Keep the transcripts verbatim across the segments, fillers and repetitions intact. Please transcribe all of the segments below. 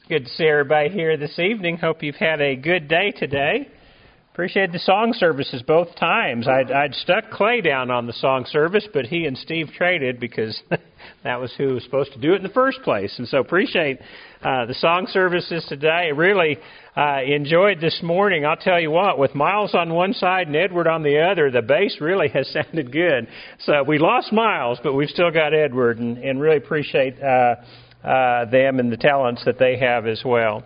Good to see everybody here this evening. Hope you've had a good day today. Appreciate the song services both times. I'd, I'd stuck Clay down on the song service, but he and Steve traded because that was who was supposed to do it in the first place. And so appreciate uh, the song services today. I really uh, enjoyed this morning. I'll tell you what, with Miles on one side and Edward on the other, the bass really has sounded good. So we lost Miles, but we've still got Edward, and, and really appreciate uh Uh, them and the talents that they have as well.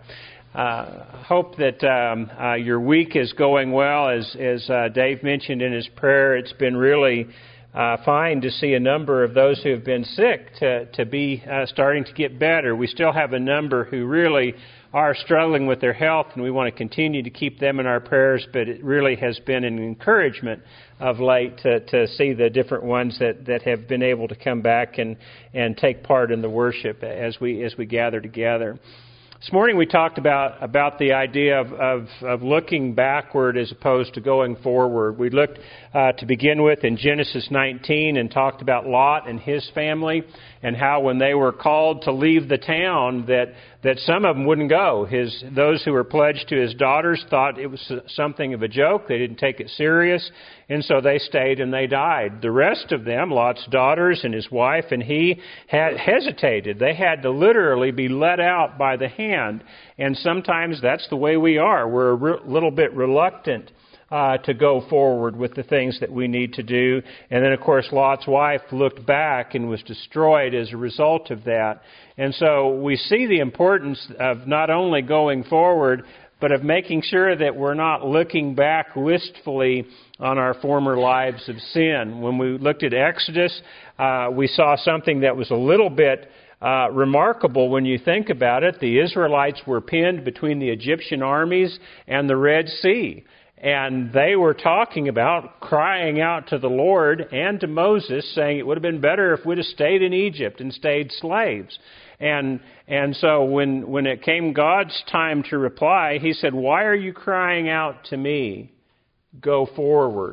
Uh, hope that um, uh, your week is going well. As, as uh, Dave mentioned in his prayer, it's been really uh, fine to see a number of those who have been sick to, to be uh, starting to get better. We still have a number who really are struggling with their health, and we want to continue to keep them in our prayers, but it really has been an encouragement of late to, to see the different ones that, that have been able to come back and, and take part in the worship as we as we gather together. This morning we talked about, about the idea of, of, of looking backward as opposed to going forward. We looked uh, to begin with in Genesis nineteen and talked about Lot and his family and how when they were called to leave the town that, that some of them wouldn't go. His, those who were pledged to his daughters thought it was something of a joke. They didn't take it serious, and so they stayed and they died. The rest of them, Lot's daughters and his wife and he, had hesitated. They had to literally be let out by the hand, and sometimes that's the way we are. We're a re- little bit reluctant Uh, to go forward with the things that we need to do. And then, of course, Lot's wife looked back and was destroyed as a result of that. And so we see the importance of not only going forward, but of making sure that we're not looking back wistfully on our former lives of sin. When we looked at Exodus, uh, we saw something that was a little bit Uh, remarkable when you think about it. The Israelites were pinned between the Egyptian armies and the Red Sea. And they were talking about crying out to the Lord and to Moses, saying it would have been better if we'd have stayed in Egypt and stayed slaves. And and so when, when it came God's time to reply, He said, "Why are you crying out to me? Go forward."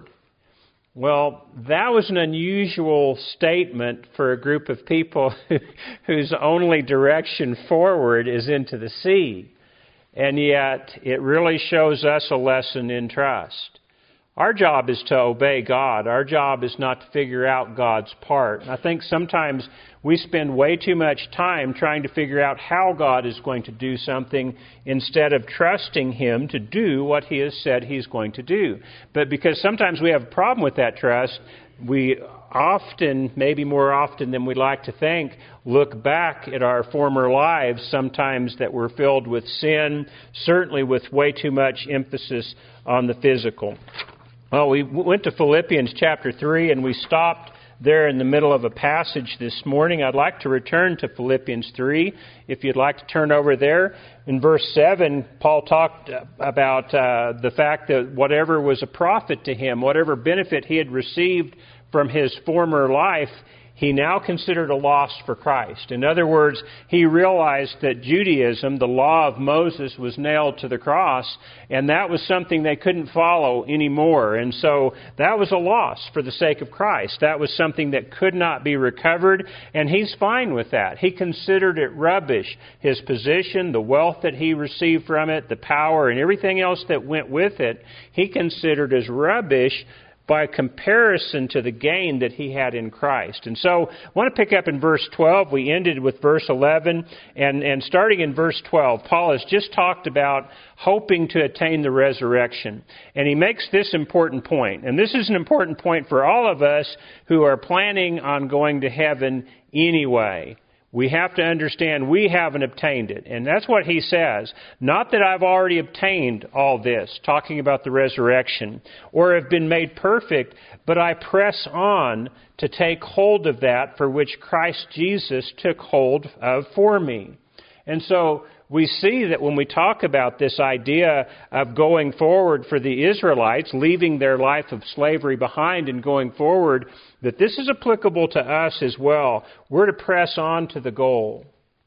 Well, that was an unusual statement for a group of people whose only direction forward is into the sea. And yet, it really shows us a lesson in trust. Our job is to obey God. Our job is not to figure out God's part. And I think sometimes we spend way too much time trying to figure out how God is going to do something instead of trusting Him to do what He has said He's going to do. But because sometimes we have a problem with that trust, we often, maybe more often than we'd like to think, look back at our former lives, sometimes that were filled with sin, certainly with way too much emphasis on the physical. Well, we went to Philippians chapter three, and we stopped there in the middle of a passage this morning. I'd like to return to Philippians three, if you'd like to turn over there. In verse seven, Paul talked about uh, the fact that whatever was a profit to him, whatever benefit he had received from his former life, he now considered a loss for Christ. In other words, he realized that Judaism, the law of Moses, was nailed to the cross, and that was something they couldn't follow anymore. And so that was a loss for the sake of Christ. That was something that could not be recovered, and he's fine with that. He considered it rubbish. His position, the wealth that he received from it, the power, and everything else that went with it, he considered as rubbish by comparison to the gain that he had in Christ. And so I want to pick up in verse twelve. We ended with verse eleven. And, and starting in verse twelve, Paul has just talked about hoping to attain the resurrection. And he makes this important point. And this is an important point for all of us who are planning on going to heaven anyway. We have to understand we haven't obtained it. And that's what he says. Not that I've already obtained all this, talking about the resurrection, or have been made perfect, but I press on to take hold of that for which Christ Jesus took hold of for me. And so we see that when we talk about this idea of going forward for the Israelites, leaving their life of slavery behind and going forward, that this is applicable to us as well. We're to press on to the goal.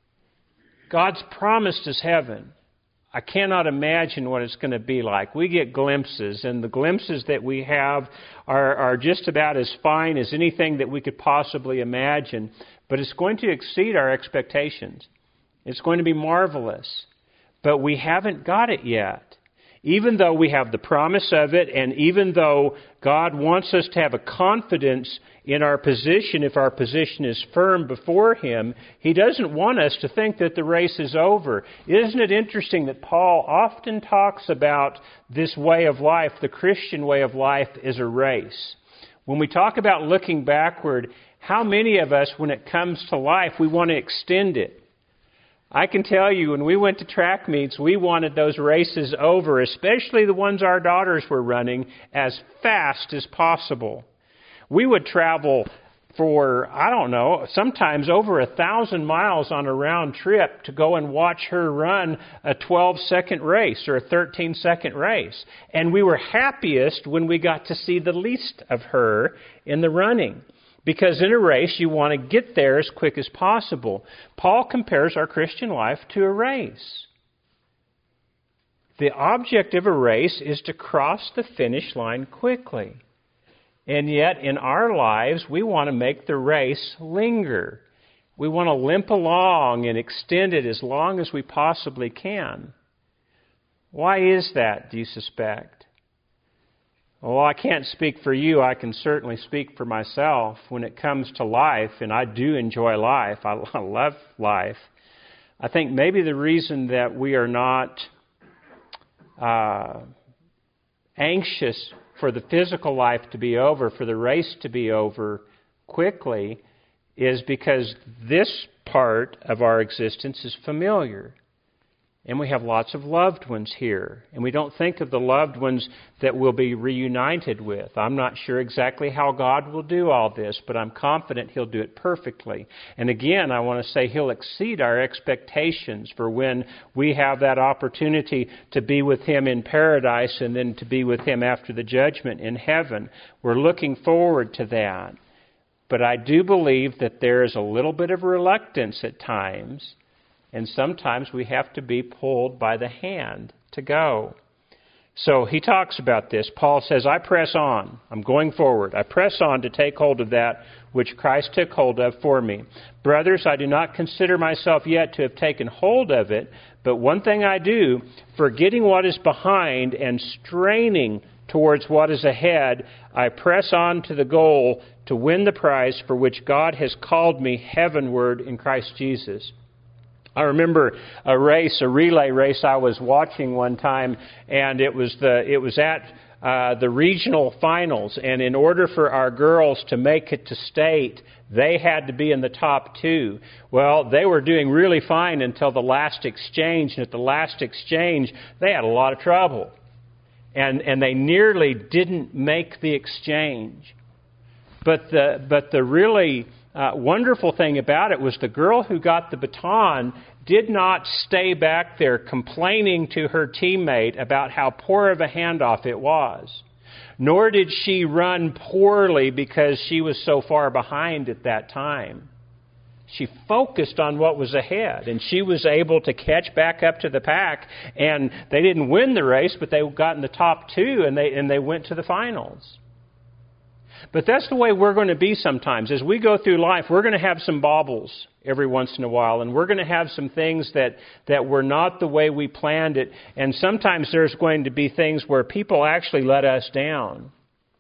God's promised us heaven. I cannot imagine what it's going to be like. We get glimpses, and the glimpses that we have are, are just about as fine as anything that we could possibly imagine. But it's going to exceed our expectations. It's going to be marvelous. But we haven't got it yet. Even though we have the promise of it, and even though God wants us to have a confidence in our position, if our position is firm before Him, He doesn't want us to think that the race is over. Isn't it interesting that Paul often talks about this way of life, the Christian way of life, is a race? When we talk about looking backward, how many of us, when it comes to life, we want to extend it? I can tell you, when we went to track meets, we wanted those races over, especially the ones our daughters were running, as fast as possible. We would travel for, I don't know, sometimes over a thousand miles on a round trip to go and watch her run a twelve-second race or a thirteen-second race. And we were happiest when we got to see the least of her in the running. Because in a race, you want to get there as quick as possible. Paul compares our Christian life to a race. The object of a race is to cross the finish line quickly. And yet, in our lives, we want to make the race linger. We want to limp along and extend it as long as we possibly can. Why is that, do you suspect? Well, I can't speak for you. I can certainly speak for myself. When it comes to life, and I do enjoy life, I love life, I think maybe the reason that we are not uh, anxious for the physical life to be over, for the race to be over quickly, is because this part of our existence is familiar. And we have lots of loved ones here. And we don't think of the loved ones that we'll be reunited with. I'm not sure exactly how God will do all this, but I'm confident He'll do it perfectly. And again, I want to say He'll exceed our expectations for when we have that opportunity to be with Him in paradise and then to be with Him after the judgment in heaven. We're looking forward to that. But I do believe that there is a little bit of reluctance at times. And sometimes we have to be pulled by the hand to go. So he talks about this. Paul says, I press on. I'm going forward. I press on to take hold of that which Christ took hold of for me. Brothers, I do not consider myself yet to have taken hold of it, but one thing I do, forgetting what is behind and straining towards what is ahead, I press on to the goal to win the prize for which God has called me heavenward in Christ Jesus. I remember a race, a relay race I was watching one time, and it was the it was at uh, the regional finals. And in order for our girls to make it to state, they had to be in the top two. Well, they were doing really fine until the last exchange, and at the last exchange, they had a lot of trouble, and and they nearly didn't make the exchange. But the but the really Uh, wonderful thing about it was the girl who got the baton did not stay back there complaining to her teammate about how poor of a handoff it was. Nor did she run poorly because she was so far behind at that time. She focused on what was ahead, and she was able to catch back up to the pack. And they didn't win the race, but they got in the top two, and they and they went to the finals. But that's the way we're going to be sometimes. As we go through life, we're going to have some baubles every once in a while, and we're going to have some things that, that were not the way we planned it. And sometimes there's going to be things where people actually let us down.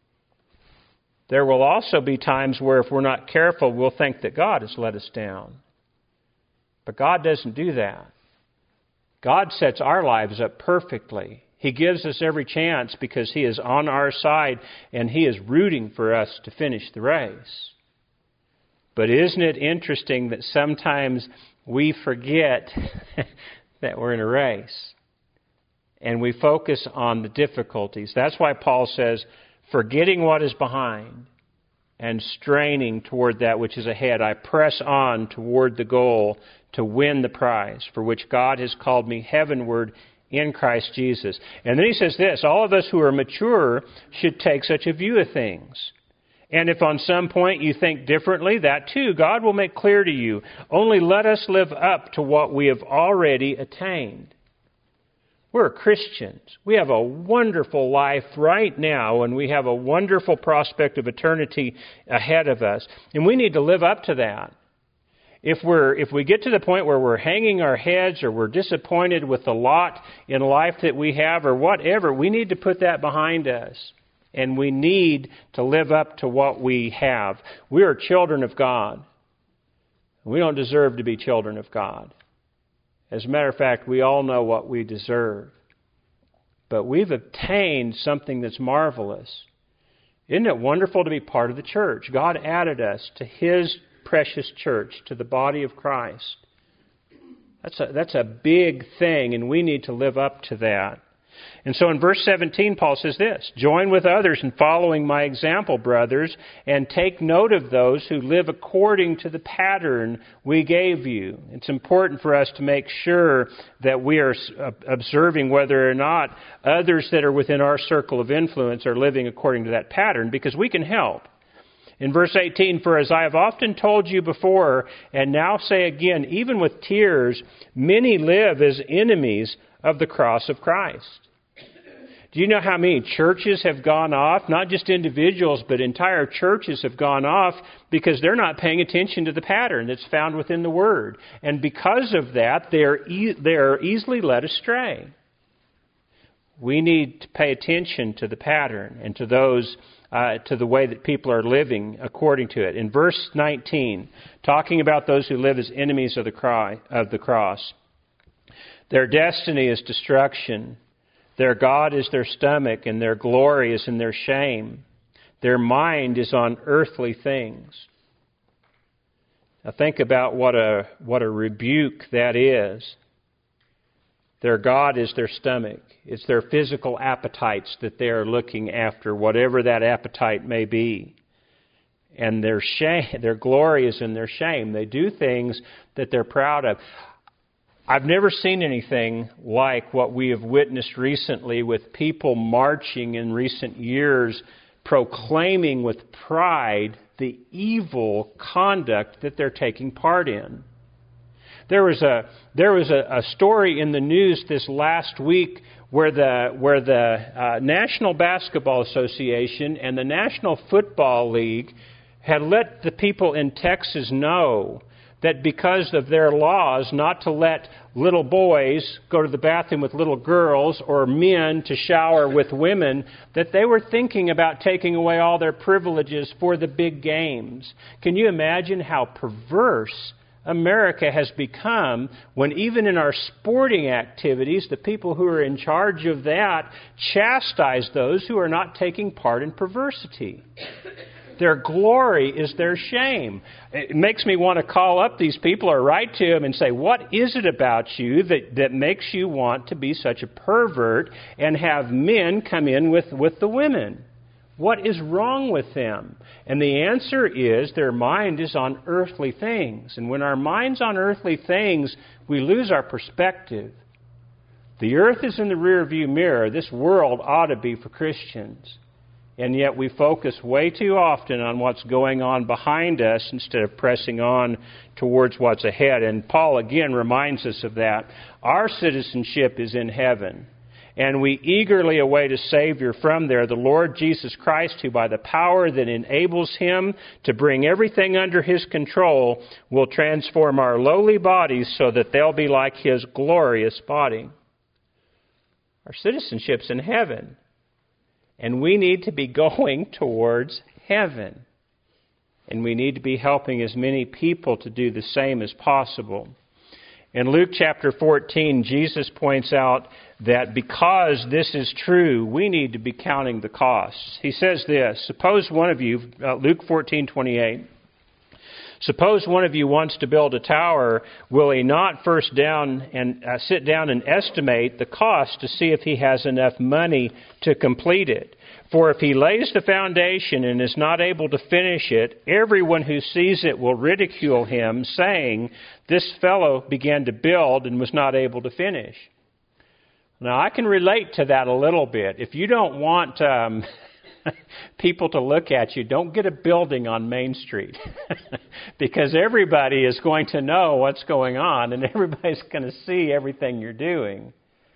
There will also be times where if we're not careful, we'll think that God has let us down. But God doesn't do that. God sets our lives up perfectly. He gives us every chance because He is on our side and He is rooting for us to finish the race. But isn't it interesting that sometimes we forget that we're in a race and we focus on the difficulties? That's why Paul says, forgetting what is behind and straining toward that which is ahead, I press on toward the goal to win the prize for which God has called me heavenward in Christ Jesus. And then he says this, all of us who are mature should take such a view of things. And if on some point you think differently, that too God will make clear to you. Only let us live up to what we have already attained. We're Christians. We have a wonderful life right now, and we have a wonderful prospect of eternity ahead of us. And we need to live up to that. If we're if we get to the point where we're hanging our heads or we're disappointed with the lot in life that we have or whatever, we need to put that behind us. And we need to live up to what we have. We are children of God. We don't deserve to be children of God. As a matter of fact, we all know what we deserve. But we've obtained something that's marvelous. Isn't it wonderful to be part of the church? God added us to His precious church, to the body of Christ. That's a, that's a big thing, and we need to live up to that. And so in verse seventeen, Paul says this, "Join with others in following my example, brothers, and take note of those who live according to the pattern we gave you." It's important for us to make sure that we are observing whether or not others that are within our circle of influence are living according to that pattern, because we can help. In verse eighteen, "For as I have often told you before, and now say again, even with tears, many live as enemies of the cross of Christ." Do you know how many churches have gone off? Not just individuals, but entire churches have gone off because they're not paying attention to the pattern that's found within the Word. And because of that, they're, e- they're easily led astray. We need to pay attention to the pattern and to those, uh, to the way that people are living according to it. In verse nineteen, talking about those who live as enemies of the, cry, of the cross. "Their destiny is destruction. Their God is their stomach, and their glory is in their shame. Their mind is on earthly things." Now think about what a what a rebuke that is. Their God is their stomach. It's their physical appetites that they are looking after, whatever that appetite may be. And their shame, their glory is in their shame. They do things that they're proud of. I've never seen anything like what we have witnessed recently with people marching in recent years, proclaiming with pride the evil conduct that they're taking part in. There was a there was a, a story in the news this last week where the where the uh, National Basketball Association and the National Football League had let the people in Texas know that because of their laws not to let little boys go to the bathroom with little girls or men to shower with women, that they were thinking about taking away all their privileges for the big games. Can you imagine how perverse America has become when even in our sporting activities, the people who are in charge of that chastise those who are not taking part in perversity? Their glory is their shame. It makes me want to call up these people or write to them and say, what is it about you that, that makes you want to be such a pervert and have men come in with, with the women? What is wrong with them? And the answer is their mind is on earthly things. And when our mind's on earthly things, we lose our perspective. The earth is in the rearview mirror. This world ought to be for Christians. And yet we focus way too often on what's going on behind us instead of pressing on towards what's ahead. And Paul again reminds us of that. Our citizenship is in heaven, and we eagerly await a Savior from there, the Lord Jesus Christ, who by the power that enables Him to bring everything under His control will transform our lowly bodies so that they'll be like His glorious body. Our citizenship's in heaven. And we need to be going towards heaven. And we need to be helping as many people to do the same as possible. In Luke chapter fourteen, Jesus points out that because this is true, we need to be counting the costs. He says this, suppose one of you, uh, Luke fourteen twenty-eight, suppose one of you wants to build a tower, will he not first down and uh, sit down and estimate the cost to see if he has enough money to complete it? For if he lays the foundation and is not able to finish it, everyone who sees it will ridicule him, saying, this fellow began to build and was not able to finish. Now, I can relate to that a little bit. If you don't want um, people to look at you, don't get a building on Main Street. Because everybody is going to know what's going on, and everybody's going to see everything you're doing.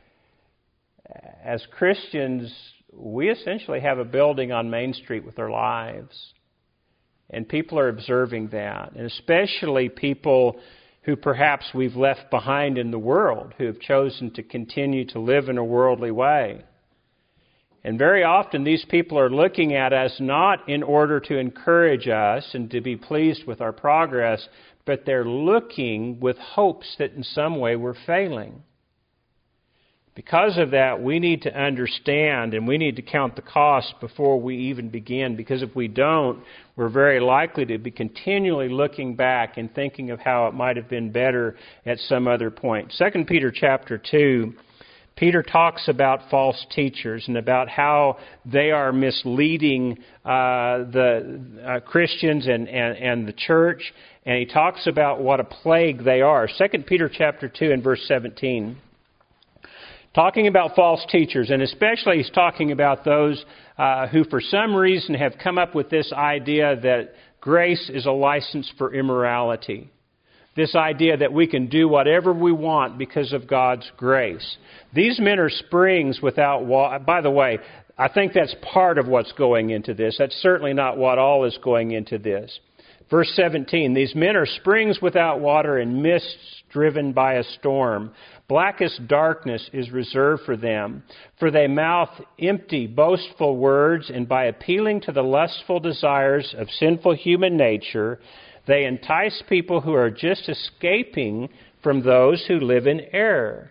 As Christians, we essentially have a building on Main Street with our lives. And people are observing that. And especially people who perhaps we've left behind in the world, who have chosen to continue to live in a worldly way. And very often these people are looking at us not in order to encourage us and to be pleased with our progress, but they're looking with hopes that in some way we're failing. Because of that, we need to understand and we need to count the cost before we even begin, because if we don't, we're very likely to be continually looking back and thinking of how it might have been better at some other point. Second Peter chapter two, Peter talks about false teachers and about how they are misleading uh, the uh, Christians and, and, and the church, and he talks about what a plague they are. Second Peter chapter two and verse seventeen. Talking about false teachers, and especially he's talking about those uh, who for some reason have come up with this idea that grace is a license for immorality. This idea that we can do whatever we want because of God's grace. These men are springs without water. By the way, I think that's part of what's going into this. That's certainly not what all is going into this. Verse seventeen, these men are springs without water and mists driven by a storm. Blackest darkness is reserved for them, for they mouth empty, boastful words, and by appealing to the lustful desires of sinful human nature, they entice people who are just escaping from those who live in error.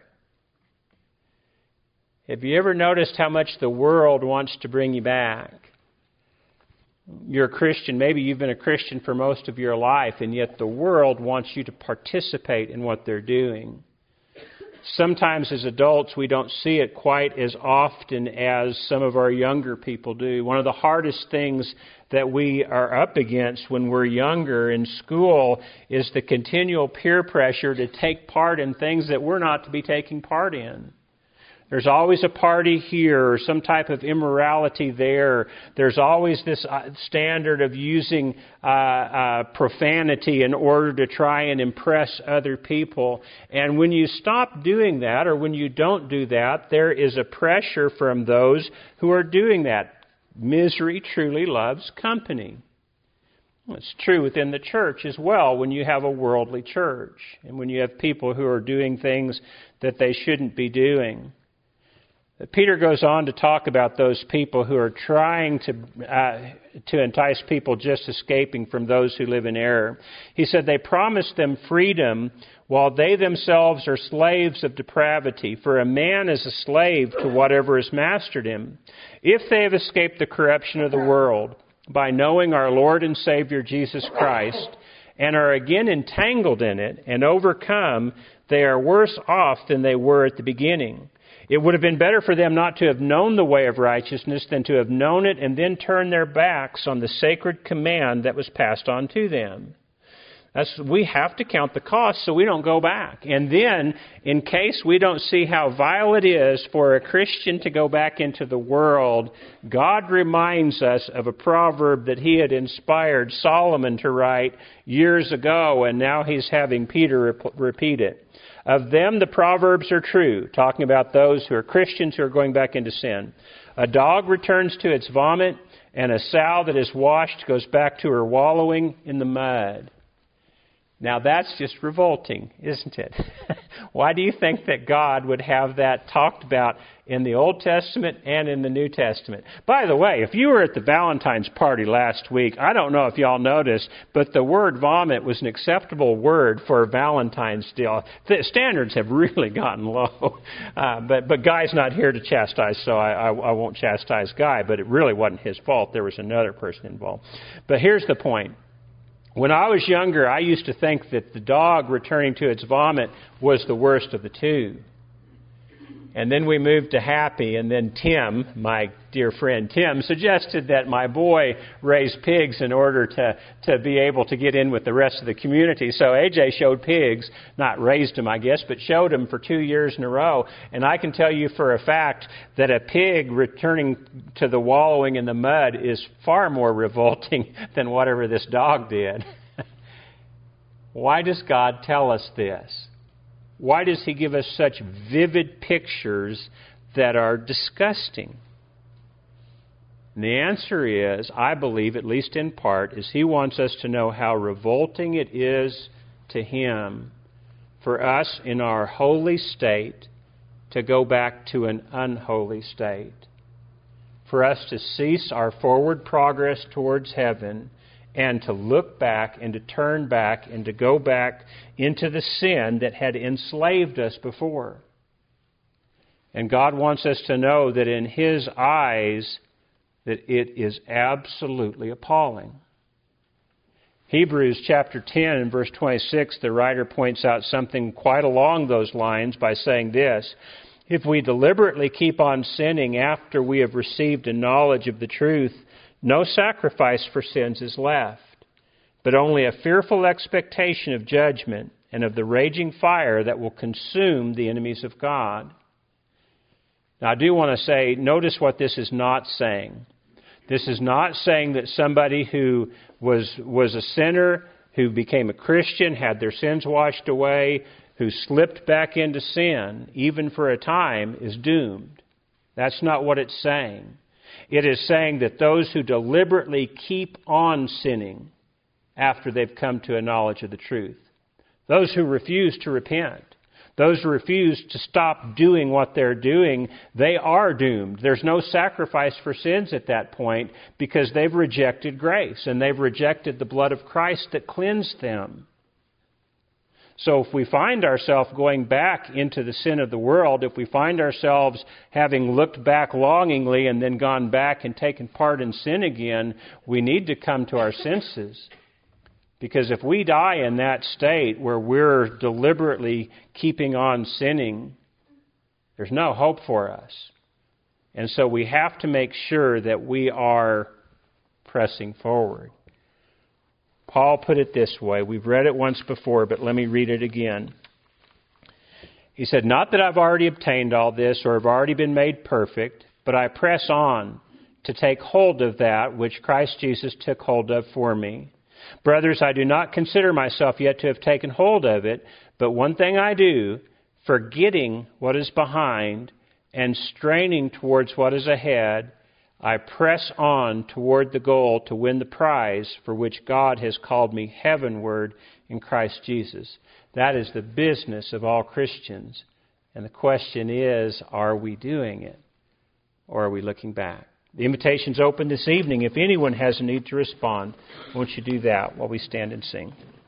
Have you ever noticed how much the world wants to bring you back? You're a Christian, maybe you've been a Christian for most of your life, and yet the world wants you to participate in what they're doing. Sometimes as adults we don't see it quite as often as some of our younger people do. One of the hardest things that we are up against when we're younger in school is the continual peer pressure to take part in things that we're not to be taking part in. There's always a party here or some type of immorality there. There's always this standard of using uh, uh, profanity in order to try and impress other people. And when you stop doing that, or when you don't do that, there is a pressure from those who are doing that. Misery truly loves company. It's true within the church as well when you have a worldly church and when you have people who are doing things that they shouldn't be doing. Peter goes on to talk about those people who are trying to uh, to entice people just escaping from those who live in error. He said they promise them freedom while they themselves are slaves of depravity. For a man is a slave to whatever has mastered him. If they have escaped the corruption of the world by knowing our Lord and Savior Jesus Christ and are again entangled in it and overcome, they are worse off than they were at the beginning. It would have been better for them not to have known the way of righteousness than to have known it and then turn their backs on the sacred command that was passed on to them. That's, we have to count the cost so we don't go back. And then, in case we don't see how vile it is for a Christian to go back into the world, God reminds us of a proverb that He had inspired Solomon to write years ago, and now He's having Peter rep- repeat it. Of them the proverbs are true, talking about those who are Christians who are going back into sin. A dog returns to its vomit, and a sow that is washed goes back to her wallowing in the mud. Now that's just revolting, isn't it? Why do you think that God would have that talked about in the Old Testament and in the New Testament? By the way, if you were at the Valentine's party last week, I don't know if y'all noticed, but the word vomit was an acceptable word for Valentine's Day. The standards have really gotten low. Uh, but but Guy's not here to chastise, so I, I, I won't chastise Guy, but it really wasn't his fault. There was another person involved. But here's the point. When I was younger, I used to think that the dog returning to its vomit was the worst of the two. And then we moved to Happy, and then Tim, my dear friend Tim, suggested that my boy raise pigs in order to, to be able to get in with the rest of the community. So A J showed pigs, not raised them, I guess, but showed them for two years in a row. And I can tell you for a fact that a pig returning to the wallowing in the mud is far more revolting than whatever this dog did. Why does God tell us this? Why does He give us such vivid pictures that are disgusting? And the answer is, I believe, at least in part, is He wants us to know how revolting it is to Him for us in our holy state to go back to an unholy state. For us to cease our forward progress towards heaven and to look back and to turn back and to go back into the sin that had enslaved us before. And God wants us to know that in His eyes, that it is absolutely appalling. Hebrews chapter ten and verse twenty-six, the writer points out something quite along those lines by saying this: if we deliberately keep on sinning after we have received a knowledge of the truth, no sacrifice for sins is left, but only a fearful expectation of judgment and of the raging fire that will consume the enemies of God. Now, I do want to say, notice what this is not saying. This is not saying that somebody who was was a sinner, who became a Christian, had their sins washed away, who slipped back into sin, even for a time, is doomed. That's not what it's saying. It is saying that those who deliberately keep on sinning after they've come to a knowledge of the truth, those who refuse to repent, those who refuse to stop doing what they're doing, they are doomed. There's no sacrifice for sins at that point because they've rejected grace and they've rejected the blood of Christ that cleansed them. So if we find ourselves going back into the sin of the world, if we find ourselves having looked back longingly and then gone back and taken part in sin again, we need to come to our senses. Because if we die in that state where we're deliberately keeping on sinning, there's no hope for us. And so we have to make sure that we are pressing forward. Paul put it this way. We've read it once before, but let me read it again. He said, "Not that I've already obtained all this or have already been made perfect, but I press on to take hold of that which Christ Jesus took hold of for me. Brothers, I do not consider myself yet to have taken hold of it, but one thing I do, forgetting what is behind and straining towards what is ahead, I press on toward the goal to win the prize for which God has called me heavenward in Christ Jesus." That is the business of all Christians. And the question is, are we doing it? Or are we looking back? The invitation's open this evening. If anyone has a need to respond, won't you do that while we stand and sing?